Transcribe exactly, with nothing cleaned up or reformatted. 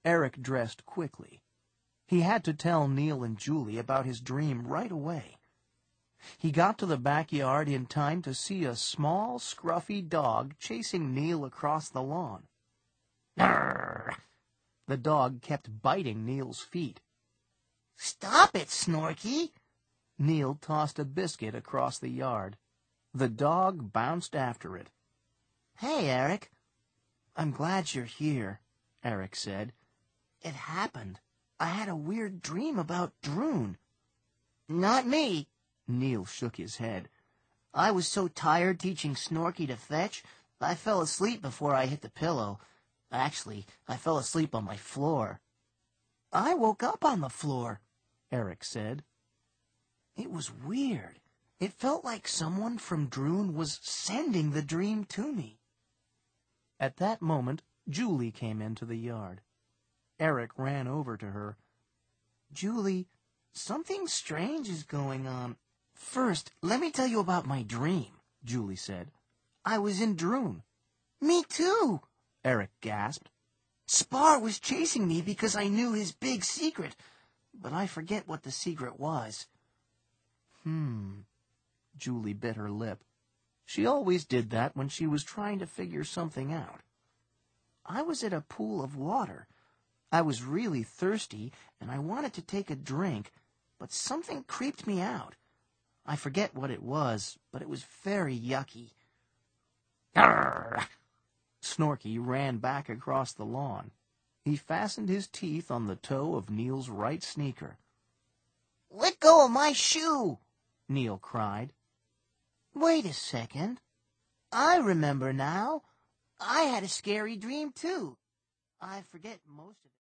Eric dressed quickly. He had to tell Neil and Julie about his dream right away. He got to the backyard in time to see a small, scruffy dog chasing Neil across the lawn. Arrgh! The dog kept biting Neil's feet. "Stop it, Snorky!" Neil tossed a biscuit across the yard. The dog bounced after it. "Hey, Eric." "I'm glad you're here," Eric said. "It happened. I had a weird dream about Droon." "Not me." Neil shook his head. "I was so tired teaching Snorky to fetch, I fell asleep before I hit the pillow. Actually, I fell asleep on my floor." "I woke up on the floor," Eric said. "It was weird. It felt like someone from Droon was sending the dream to me." At that moment, Julie came into the yard. Eric ran over to her. "Julie, something strange is going on." "First, let me tell you about my dream," Julie said. "I was in Droon." "Me too," Eric gasped. "Spar was chasing me because I knew his big secret, but I forget what the secret was." Hmm. Julie bit her lip. She always did that when she was trying to figure something out. "I was at a pool of water. I was really thirsty, and I wanted to take a drink, but something creeped me out. I forget what it was, but it was very yucky." Arrgh! Snorky ran back across the lawn. He fastened his teeth on the toe of Neil's right sneaker. "Let go of my shoe!" Neil cried. "Wait a second. I remember now. I had a scary dream, too. I forget most of it."